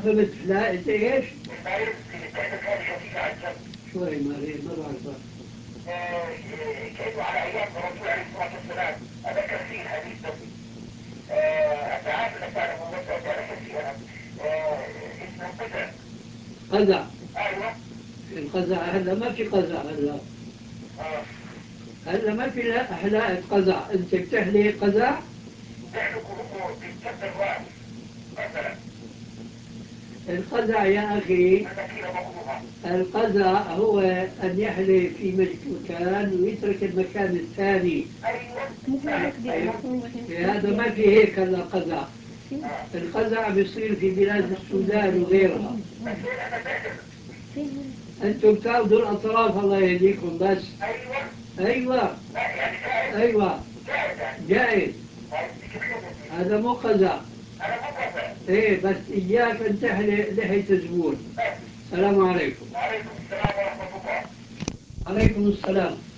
فهمت حلاقة ايش؟ النايل بتعمل هذه خفيفة على الجنب. شوي ما بعرفها. كأنه على أيام الرسول عليه الصلاة والسلام هذا كثير حديث نبي. أنت عارف أنك تعلم وأنت أنا كثير أنا اسمه قزع. قزع. أيوه. القزع هلا ما في قزع هلا. آه. هلا ما في حلاقة قزع، انت بتحلي قزع؟ بيحلقوا هم بيتكبر الرأس مثلا. القزع يا أخي، المكينة مقلوبة. القزع هو أن يحلي في مكان ويترك المكان الثاني. أيوه. هذا ما في هيك هلا قزع. القزع بيصير في بلاد السودان وغيرها. أنتم بتاخذوا الأطراف الله يهديكم بس. أيوه. أيوة. يعني جائز. أيوة جائز يعني. جائز. هذا مو قزع. أنا مو قزع. إيه بس إياك أن تحلي لحية الزبون. السلام عليكم. وعليكم السلام ورحمة الله. عليكم السلام.